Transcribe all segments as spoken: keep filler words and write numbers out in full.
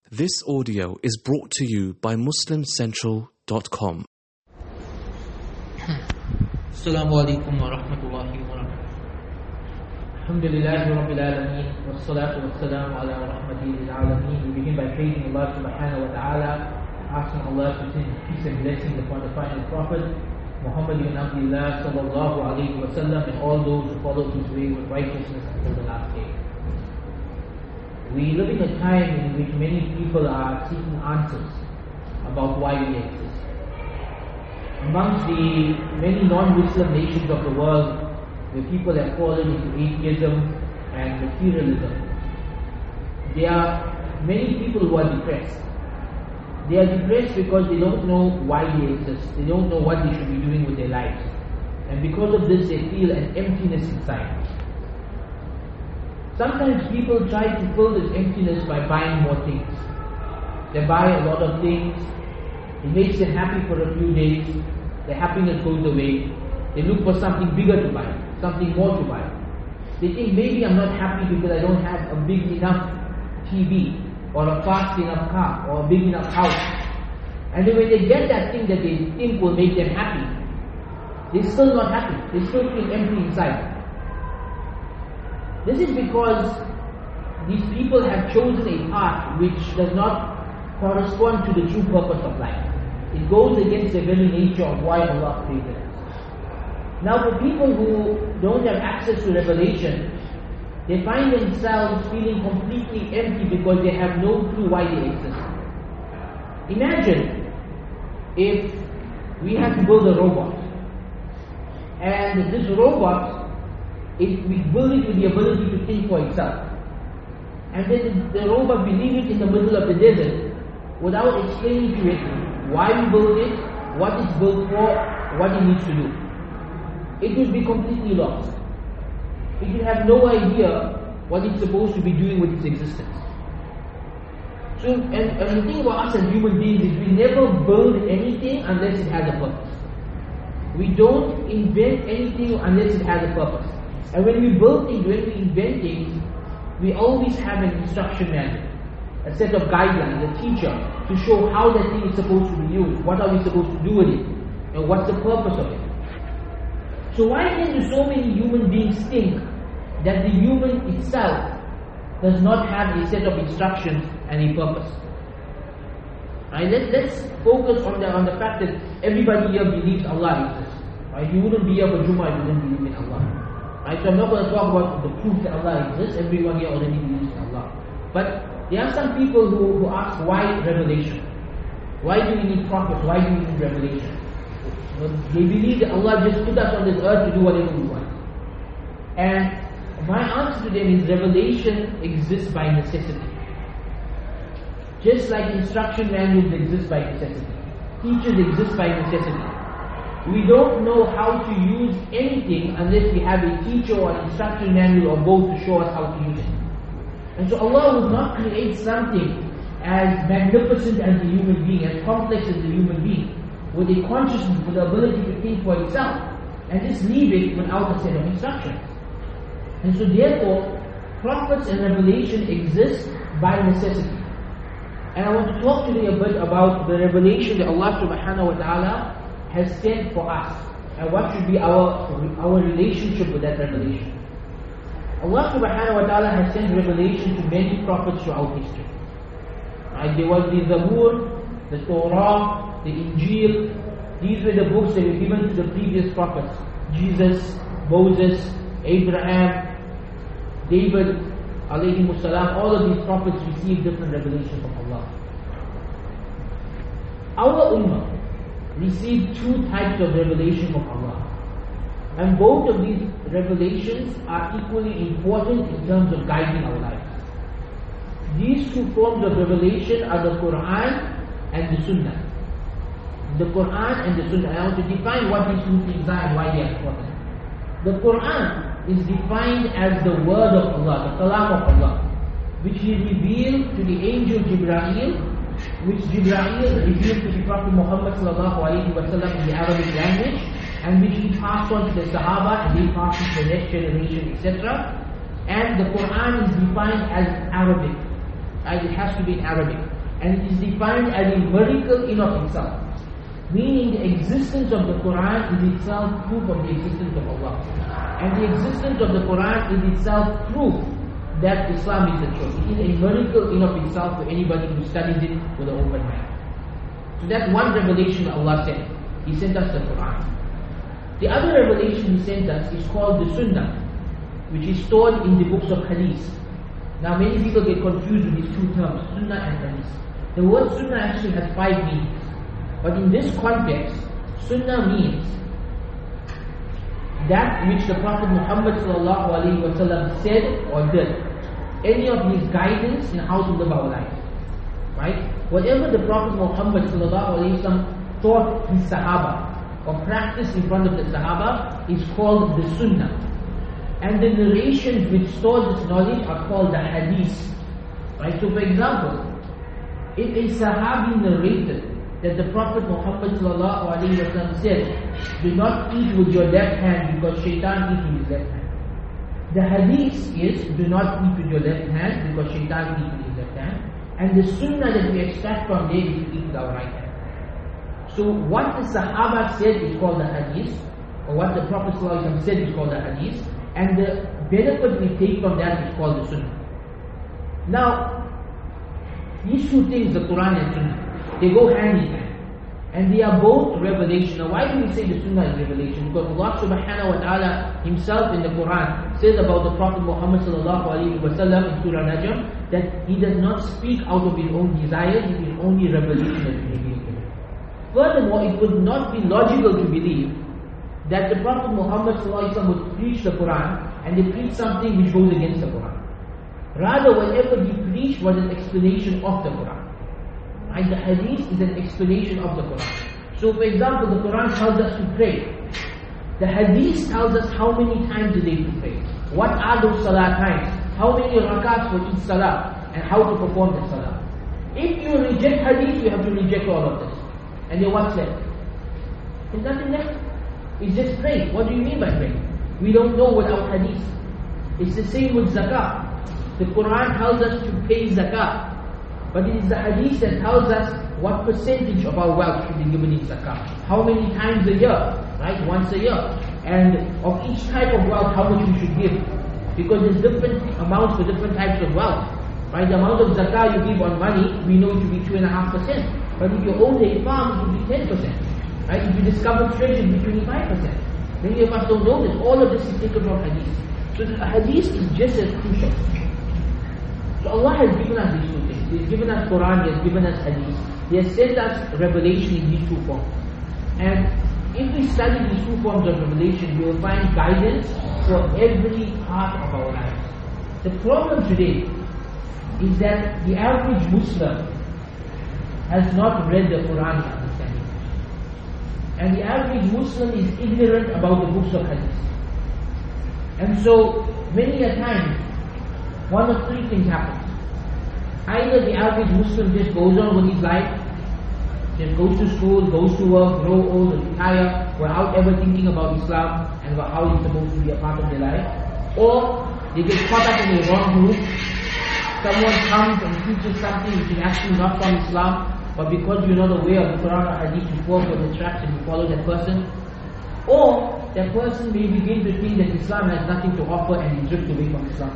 This audio is brought to you by muslim central dot com. Assalamu alaikum wa rahmatullahi wa barakatuh. Alhamdulillahi rabbil alameen, wassalatu wassalamu ala rahmatihi lil alameen. We begin by praising Allah subhanahu wa ta'ala, asking Allah to send peace and blessings upon the final prophet Muhammad ibn Abdullah sallallahu alayhi wa sallam and all those who follow his way with righteousness until the last day. We live in a time in which many people are seeking answers about why we exist. Amongst the many non-Muslim nations of the world, where people have fallen into atheism and materialism, there are many people who are depressed. They are depressed because they don't know why they exist. They don't know what they should be doing with their lives. And because of this, they feel an emptiness inside. Sometimes people try to fill this emptiness by buying more things. They buy a lot of things. It makes them happy for a few days. Their happiness goes away. They look for something bigger to buy, something more to buy. They think maybe I'm not happy because I don't have a big enough T V or a fast enough car or a big enough house. And then when they get that thing that they think will make them happy, they're still not happy. They still feel empty inside. This is because these people have chosen a path which does not correspond to the true purpose of life. It goes against the very nature of why Allah created us. Now for people who don't have access to revelation, they find themselves feeling completely empty because they have no clue why they exist. Imagine if we had to build a robot, and this robot, It, we build it with the ability to think for itself. And then the, the robot, we leave it in the middle of the desert without explaining to it why we built it, what it's built for, what it needs to do. It would be completely lost. It would have no idea what it's supposed to be doing with its existence. So, and, and the thing about us as human beings is we never build anything unless it has a purpose. We don't invent anything unless it has a purpose. And when we build things, when we invent things, we always have an instruction manual, a set of guidelines, a teacher to show how that thing is supposed to be used, what are we supposed to do with it, and what's the purpose of it. So why then do so many human beings think that the human itself does not have a set of instructions and a purpose? Right, let's, let's focus on the, on the fact that everybody here believes Allah exists. Right? You wouldn't be here for Jummah if you didn't believe in Allah. Right, so I'm not going to talk about the proof that Allah exists. Everyone here already believes in Allah. But there are some people who, who ask, why revelation? Why do we need prophets? Why do we need revelation? Well, they believe that Allah just put us on this earth to do whatever we want. And my answer to them is revelation exists by necessity. Just like instruction manuals exist by necessity. Teachers exist by necessity. We don't know how to use anything unless we have a teacher or an instruction manual or both to show us how to use it. And so Allah would not create something as magnificent as the human being, as complex as the human being, with a consciousness, with the ability to think for itself, and just leave it without a set of instructions. And so therefore, prophets and revelation exist by necessity. And I want to talk today a bit about the revelation that Allah subhanahu wa ta'ala has sent for us, and what should be our our relationship with that revelation. Allah subhanahu wa ta'ala has sent revelation to many prophets throughout history. Right? There was the Zabur, the Torah, the Injil. These were the books that were given to the previous prophets. Jesus, Moses, Abraham, David, alayhimus salam. All of these prophets received different revelations from Allah. Our ummah received two types of revelation from Allah, and both of these revelations are equally important in terms of guiding our lives. These two forms of revelation are the Quran and the Sunnah. The Quran and the Sunnah. I want to define what these two things are and why they are important. The Quran is defined as the word of Allah, the kalam of Allah, which He revealed to the angel Jibreel, which Jibreel revealed to the Prophet Muhammad sallallahu alaihi wasallam in the Arabic language, and which he passed on to the Sahaba, and they passed it to the next generation, et cetera. And the Quran is defined as Arabic. Right? It has to be in Arabic. and it is defined as a miracle in of itself. Meaning the existence of the Quran is itself proof of the existence of Allah. And the existence of the Quran is itself proof that Islam is the truth. It is a miracle in of itself for anybody who studies it with an open mind. So that's one revelation that Allah sent. He sent us the Quran. The other revelation He sent us is called the Sunnah, which is stored in the books of Hadith. Now many people get confused with these two terms, Sunnah and Hadith. The word Sunnah actually has five meanings. But in this context, Sunnah means that which the Prophet Muhammad sallallahu alaihi wasallam said or did. Any of his guidance in how to live our life. Right? Whatever the Prophet Muhammad sallallahu alaihi wasallam taught his Sahaba or practiced in front of the Sahaba is called the Sunnah. And the narrations which store this knowledge are called the Hadith. Right? So for example, if a Sahabi narrated that the Prophet Muhammad sallallahu alaihi wasallam said, do not eat with your left hand because shaitan eats with his left hand. The hadith is, do not eat with your left hand because shaitan eats with his left hand. And the sunnah that we extract from there is to eat with our right hand. So what the Sahaba said is called the hadith, or what the Prophet sallallahu alaihi wasallam said is called the hadith, and the benefit we take from that is called the sunnah. Now, these two things, the Quran and Sunnah, they go hand in hand. And they are both revelation. Now why do we say the Sunnah is revelation? Because Allah subhanahu wa ta'ala Himself in the Quran says about the Prophet Muhammad sallallahu alayhi wa sallam in Surah Najm that he does not speak out of his own desires, it is only revelation that he reveals to him. Furthermore, it would not be logical to believe that the Prophet Muhammad sallallahu alayhi wa sallam would preach the Quran and they preach something which goes against the Quran. Rather, whatever he preached was an explanation of the Quran. And the hadith is an explanation of the Quran. So for example, the Quran tells us to pray. The hadith tells us how many times a day to pray. What are those salah times? How many rakats for each salah? And how to perform the salah. If you reject hadith, you have to reject all of this. And then what's left? There's nothing left. It's just pray. What do you mean by pray? We don't know without hadith. It's the same with zakah. The Quran tells us to pay zakah. But it is the hadith that tells us what percentage of our wealth should be given in zakah. How many times a year, right? Once a year. And of each type of wealth, how much we should give. Because there's different amounts for different types of wealth. Right? The amount of zakah you give on money, we know it should be two point five percent. But if you own a farm, it should be ten percent. Right? If you discover treasure, it should be twenty-five percent. Many of us don't know this. All of this is taken from hadith. So the hadith is just as crucial. So Allah has given us these two things. He has given us Quran, He has given us Hadith. He has sent us revelation in these two forms. And if we study these two forms of revelation, we will find guidance for every part of our lives. The problem today is that the average Muslim has not read the Quran and understanding. And the average Muslim is ignorant about the books of Hadith. And so, many a time, one of three things happens. Either the average Muslim just goes on with his life, just goes to school, goes to work, grow old, retire, without ever thinking about Islam and about how he's supposed to be a part of their life. Or they get caught up in the wrong group. Someone comes and teaches something which is actually not from Islam, but because you're not aware of the Quran or Hadith, you fall for the traps and you follow that person. Or that person may begin to think that Islam has nothing to offer and he drifts away from Islam.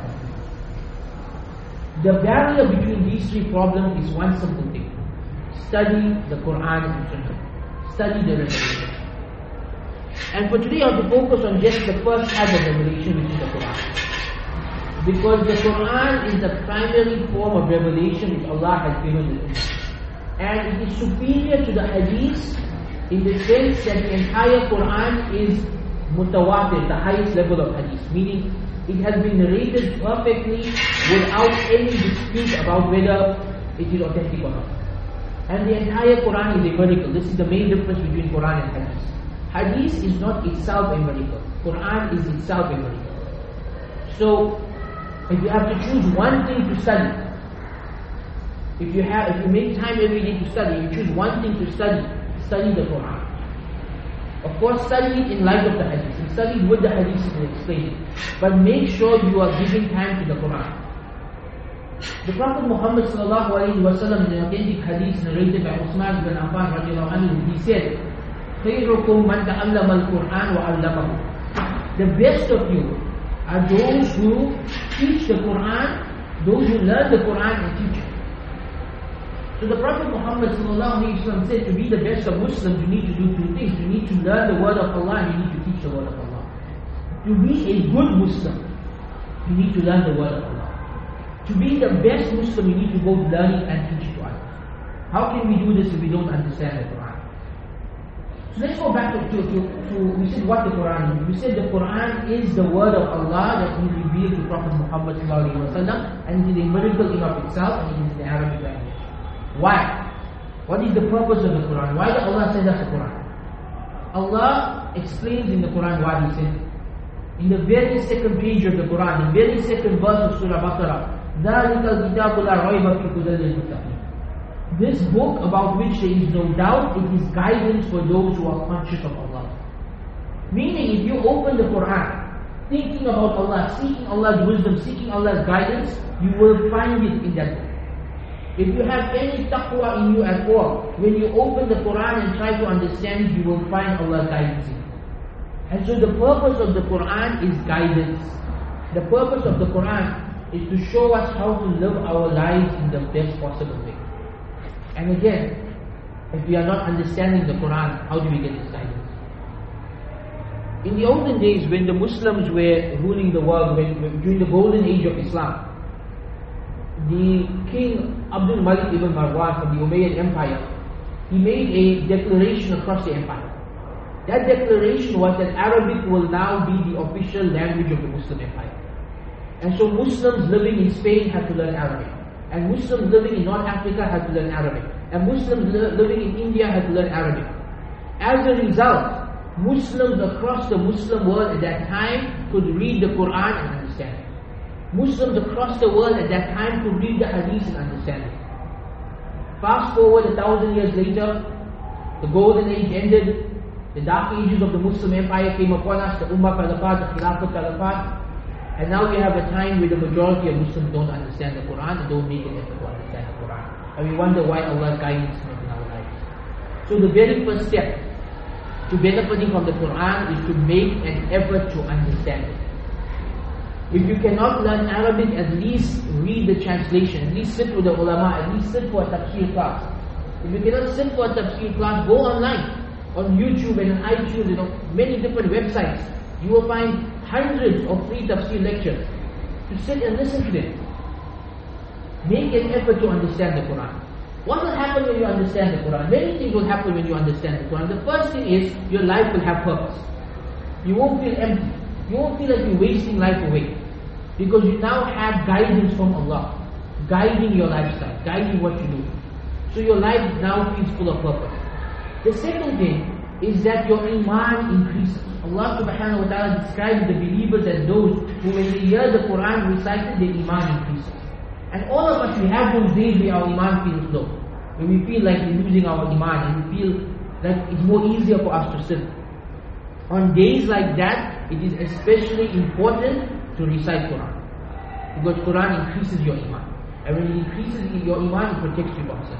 The barrier between these three problems is one simple thing. Study the Quran and Sunnah. Study the revelation. And for today I want to focus on just the first type of revelation, which is the Quran. Because the Quran is the primary form of revelation which Allah has given the Ummah. And it is superior to the Hadith in the sense that the entire Quran is mutawatir, the highest level of Hadith. Meaning, it has been narrated perfectly without any dispute about whether it is authentic or not. And the entire Quran is a miracle. This is the main difference between Quran and Hadith. Hadith is not itself a miracle. Quran is itself a miracle. So, if you have to choose one thing to study, if you have, if you make time every day to study, you choose one thing to study, study the Quran. Of course, study it in light of the Hadith. And study it with the Hadith and explain it. But make sure you are giving time to the Quran. The Prophet Muhammad sallallahu alaihi wasallam, in an authentic hadith narrated by Uthman ibn Affan radiallahu anhu, he said, خَيْرُكُمْ مَنْ تَعَلَّمَ الْقُرْآنَ وَعَلَّمَهُ. The best of you are those who teach the Quran, those who learn the Quran and teach it. So the Prophet Muhammad sallallahu alaihi wasallam said, to be the best of Muslims, you need to do two things. You need to learn the word of Allah and you need to teach the word of Allah. To be a good Muslim, you need to learn the word of Allah. To be the best Muslim, you need to both learn it and teach it to others. How can we do this if we don't understand the Quran? So let's go back to, to, to, to we said what the Quran is. We said the Quran is the word of Allah that He revealed to Prophet Muhammad sallallahu alaihi wasallam, and it is a miracle in of itself, and it is in the Arabic language. Why? What is the purpose of the Quran? Why did Allah send us the Quran? Allah explains in the Quran why He sent it. In the very second page of the Quran, the very second verse of Surah Baqarah, ذَلِكَ الْكِتَابُ لَا رَيْبَ فِيهِ هُدًى لِلْمُتَّقِينَ. This book about which there is no doubt, it is guidance for those who are conscious of Allah. Meaning, if you open the Quran, thinking about Allah, seeking Allah's wisdom, seeking Allah's guidance, you will find it in that book. If you have any taqwa in you at all, when you open the Quran and try to understand it, you will find Allah's guidance in it. And so the purpose of the Quran is guidance. The purpose of the Quran is to show us how to live our lives in the best possible way. And again, if we are not understanding the Quran, how do we get this guidance? In the olden days, when the Muslims were ruling the world, when, during the golden age of Islam, the king Abdul Malik ibn Marwan from the Umayyad Empire, he made a declaration across the empire. That declaration was that Arabic will now be the official language of the Muslim Empire. And so Muslims living in Spain had to learn Arabic. And Muslims living in North Africa had to learn Arabic. And Muslims li- living in India had to learn Arabic. As a result, Muslims across the Muslim world at that time could read the Quran and understand it. Muslims across the world at that time could read the Hadith and understand it. Fast forward a thousand years later, the golden age ended. The dark ages of the Muslim Empire came upon us, the Ummah fell apart, the Khilafat fell apart, and now we have a time where the majority of Muslims don't understand the Quran and don't make an effort to understand the Quran. And we wonder why Allah's guidance is not in our lives. So the very first step to benefiting from the Quran is to make an effort to understand it. If you cannot learn Arabic, at least read the translation, at least sit with the ulama, at least sit for a tafsir class. If you cannot sit for a tafsir class, go online. On YouTube and on iTunes, you know, many different websites, you will find hundreds of free tafsir lectures. To sit and listen to them. Make an effort to understand the Quran. What will happen when you understand the Quran? Many things will happen when you understand the Quran. The first thing is, your life will have purpose. You won't feel empty. You won't feel like you're wasting life away. Because you now have guidance from Allah. Guiding your lifestyle, guiding what you do. So your life now feels full of purpose. The second thing is that your iman increases. Allah subhanahu wa ta'ala describes the believers as those who when they hear the Quran recited, their iman increases. And all of us, we have those days where our iman feels low. When we feel like we're losing our iman and we feel like it's more easier for us to sin. On days like that, it is especially important to recite Quran. Because Quran increases your iman. And when it increases your iman, it protects you from sin.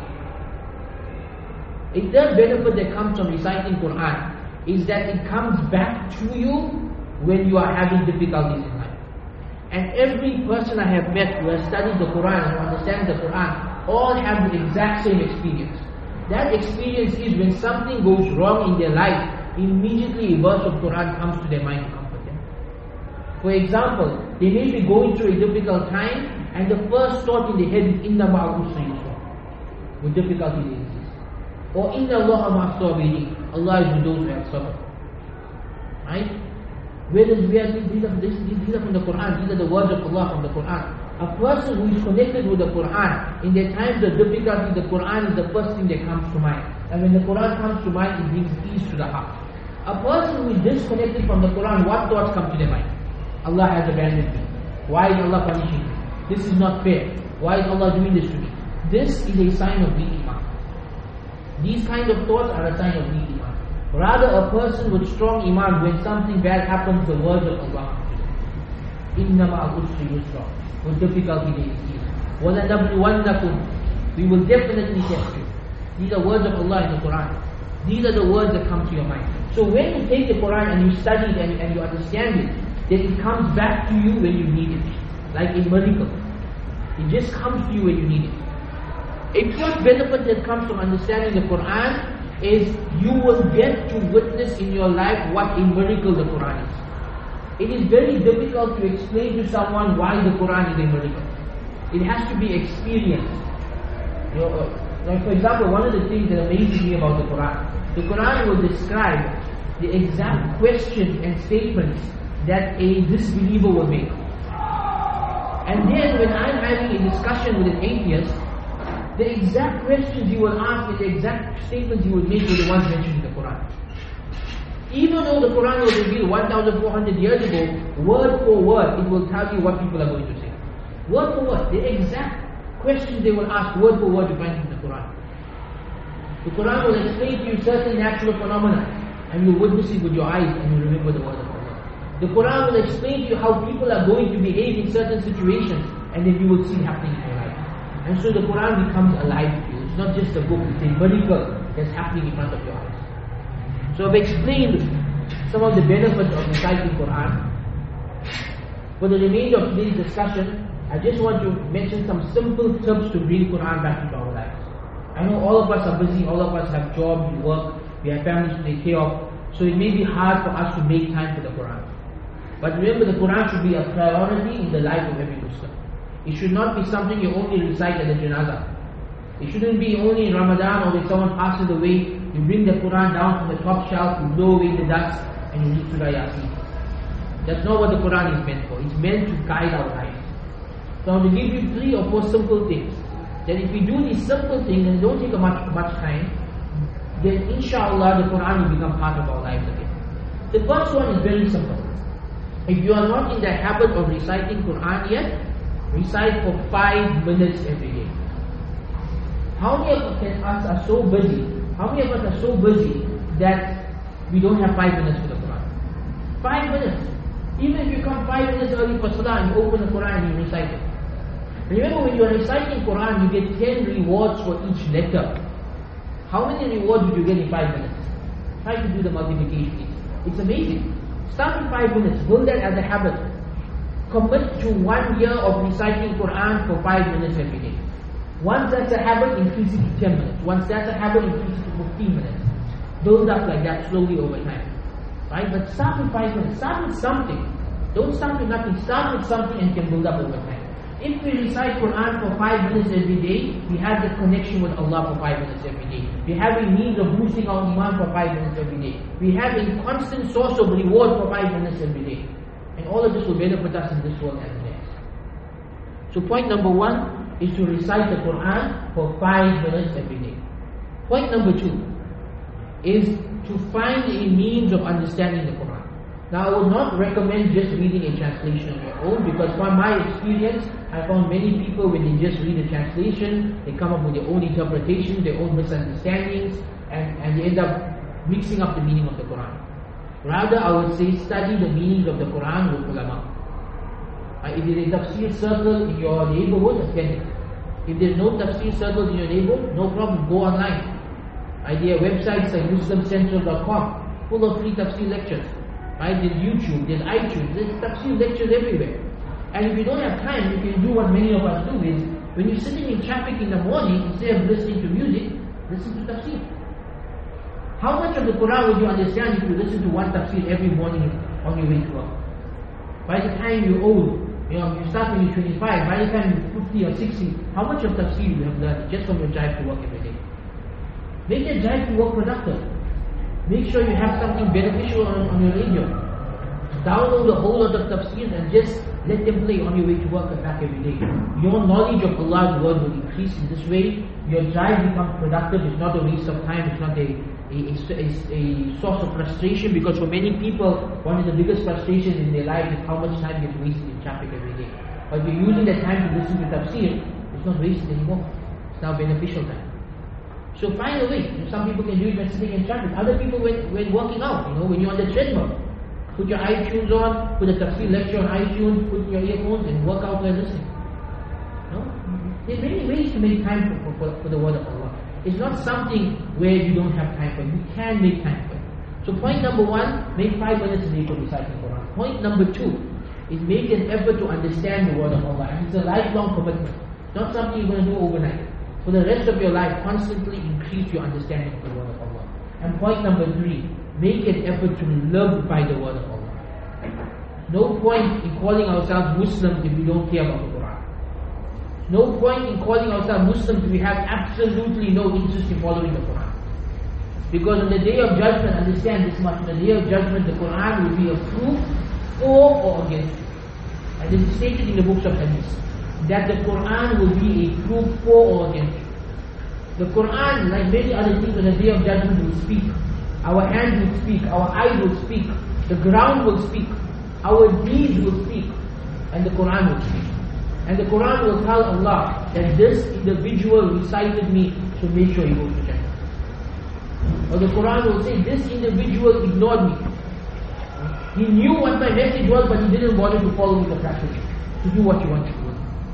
A third benefit that comes from reciting Quran is that it comes back to you when you are having difficulties in life. And every person I have met who has studied the Quran and who understands the Quran, all have the exact same experience. That experience is when something goes wrong in their life, immediately a verse of Quran comes to their mind to comfort them. For example, they may be going through a difficult time and the first thought in their head is Inna ma'al usri yusra, with difficulty they exist. Or Inna Allaha ma'as sabirin, Allah is with those who have sabr. Right? Whereas we are, these are, these are from the Quran, these are the words of Allah from the Quran. A person who is connected with the Quran, in their times of difficulty, the Quran is the first thing that comes to mind. And when the Quran comes to mind, it brings ease to the heart. A person who is disconnected from the Quran, what thoughts come to their mind? Allah has abandoned me. Why is Allah punishing me? This is not fair. Why is Allah doing this to me? This is a sign of weak iman. These kind of thoughts are a sign of weak iman. Rather, a person with strong iman, when something bad happens, the words of Allah comes to them. Inna ma'al usri yusra. With difficulty there is ease. وَلَنَبْلُوَنَّكُمْ. We will definitely test you. These are words of Allah in the Quran. These are the words that come to your mind. So when you take the Quran and you study it and, and you understand it, then it comes back to you when you need it. Like a miracle. It just comes to you when you need it. A first benefit that comes from understanding the Quran is you will get to witness in your life what a miracle the Quran is. It is very difficult to explain to someone why the Quran is a miracle. It has to be experienced. You know, uh, like for example, one of the things that amazes me about the Quran, the Quran will describe the exact questions and statements that a disbeliever will make. And then when I'm having a discussion with an atheist, the exact questions you will ask and the exact statements you will make are the ones mentioned in the Quran. Even though the Quran was revealed one thousand four hundred years ago, word for word, it will tell you what people are going to say. Word for word, the exact questions they will ask, word for word, you find in the Quran. The Quran will explain to you certain natural phenomena, and you witness it with your eyes, and you remember the word of Allah. The Quran will explain to you how people are going to behave in certain situations, and then you will see it happening in your life. And so the Quran becomes alive to you. It's not just a book, it's a miracle that's happening in front of your eyes. So I've explained some of the benefits of reciting Quran. For the remainder of today's discussion, I just want to mention some simple tips to bring Quran back into our lives. I know all of us are busy, all of us have jobs, we work, we have families to take care of, so it may be hard for us to make time for the Quran. But remember, the Quran should be a priority in the life of every Muslim. It should not be something you only recite at the janazah. It shouldn't be only in Ramadan or when someone passes away, you bring the Quran down from the top shelf, you blow away the dust, and you read Surah Yasin. That's not what the Quran is meant for. It's meant to guide our lives. So I want to give you three or four simple things. That if we do these simple things and don't take a much, much time, then inshallah the Quran will become part of our lives again. The first one is very simple. If you are not in the habit of reciting Quran yet, recite for five minutes every day. How many of us are so busy? How many of us are so busy that we don't have five minutes for the Quran? Five minutes. Even if you come five minutes early for Salah and you open the Quran and you recite it. Remember, when you are reciting Quran, you get ten rewards for each letter. How many rewards would you get in five minutes? Try to do the multiplication. It's, it's amazing. Start with five minutes. Build that as a habit. Commit to one year of reciting Quran for five minutes every day. Once that's a habit, increase it to ten minutes. Once that's a habit, increase it to fifteen minutes. Build up like that slowly over time. Right? But start with five minutes. Start with something. Don't start with nothing. Start with something and can build up over time. If we recite Quran for five minutes every day, we have the connection with Allah for five minutes every day. We have a means of boosting our iman for five minutes every day. We have a constant source of reward for five minutes every day. And all of this will benefit us in this world and the next. So point number one is to recite the Quran for five minutes every day. Point number two is to find a means of understanding the Quran. Now, I would not recommend just reading a translation on your own, because from my experience, I found many people, when they just read a translation, they come up with their own interpretations, their own misunderstandings, and, and they end up mixing up the meaning of the Quran. Rather, I would say study the meanings of the Quran with ulama. Uh, if there is a tafsir circle in your neighborhood, attend it. If there is no tafsir circle in your neighborhood, no problem, go online. Uh, there are websites like Muslim Central dot com, full of free tafsir lectures. Right? There's YouTube, there's iTunes, there's tafsir lectures everywhere. And if you don't have time, you can do what many of us do is, when you're sitting in traffic in the morning, instead of listening to music, listen to tafsir. How much of the Quran would you understand if you listen to one tafsir every morning on your way to work? By the time you're old, you know, you start when you're twenty-five, by the time you're fifty or sixty, how much of tafsir you have learned just from your drive to work every day? Make your drive to work productive. Make sure you have something beneficial on, on your radio. Download a whole lot of tafsirs and just let them play on your way to work and back every day. Your knowledge of Allah's word will increase in this way. Your drive becomes productive. It's not a waste of time. It's not a, a, a, a source of frustration, because for many people, one of the biggest frustrations in their life is how much time gets wasted in traffic every day. But if you're using that time to listen to tafsir, it's not wasted anymore. It's now beneficial time. So find a way. Some people can do it when sitting in traffic. Other people when, when working out, you know, when you're on the treadmill. Put your iTunes on, put a tafsir lecture on iTunes, put your earphones and work out while listening. No? There are many ways to make time for, for, for the word of Allah. It's not something where you don't have time for it. You can make time for it. So point number one, make five minutes a day for reciting Quran. Point number two is make an effort to understand the word of Allah. And it's a lifelong commitment. Not something you're going to do overnight. For the rest of your life, constantly increase your understanding of the word of Allah. And point number three, make an effort to live by the word of Allah. No point in calling ourselves Muslims if we don't care about the Quran. No point in calling ourselves Muslims if we have absolutely no interest in following the Quran. Because on the day of judgment, understand this much, on the day of judgment, the Quran will be a proof for or against you. And this is stated in the books of Hadith, that the Quran will be a proof for or against you. The Quran, like many other things, on the day of judgment will speak. Our hands will speak, our eyes will speak, the ground will speak, our deeds will speak, and the Quran will speak. And the Quran will tell Allah that this individual recited me, so make sure he goes to Jannah. Or the Quran will say, this individual ignored me. He knew what my message was, but he didn't bother to follow me the practice, to do what you want to do.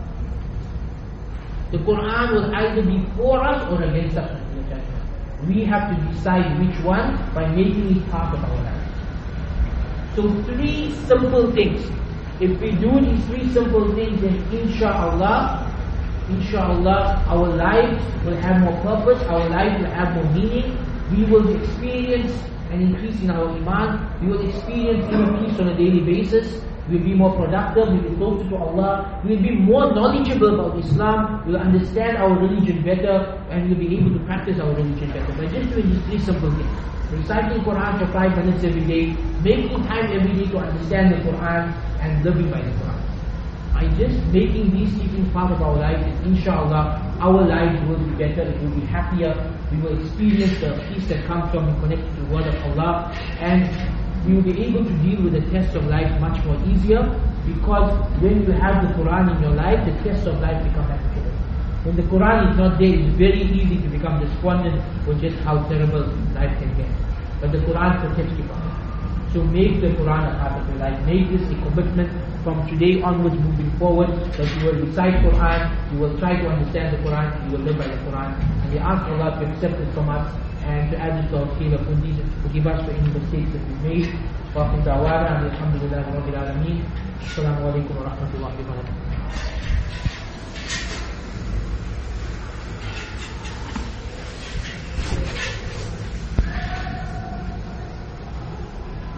The Quran will either be for us or against us in the judgment. We have to decide which one by making it part of our life. So three simple things. If we do these three simple things, then inshallah, inshallah, our lives will have more purpose, our lives will have more meaning. We will experience an increase in our iman. We will experience inner peace on a daily basis. We will be more productive, we will be closer to Allah, we will be more knowledgeable about Islam, we will understand our religion better, and we will be able to practice our religion better. By just doing these three simple things. Reciting Quran for five minutes every day, making time every day to understand the Quran, and living by the Quran. By just making these teachings part of our life, inshallah, our lives will be better, it will be happier, we will experience the peace that comes from being connected to the word of Allah, and we will be able to deal with the tests of life much more easier, because when you have the Quran in your life, the tests of life become manageable. When the Quran is not there, it's very easy to become despondent with just how terrible life can get. But the Quran protects you from it. So make the Quran a part of your life. Make this a commitment from today onwards, moving forward, that you will recite Quran, you will try to understand the Quran, you will live by the Quran. And we ask Allah to accept it from us and to add it to our scale of goodies, forgive us for any mistakes that we've made. Wa da'wana alhamdulillahi rabbil alameen. Assalamu alaikum wa rahmatullahi wa barakatuh.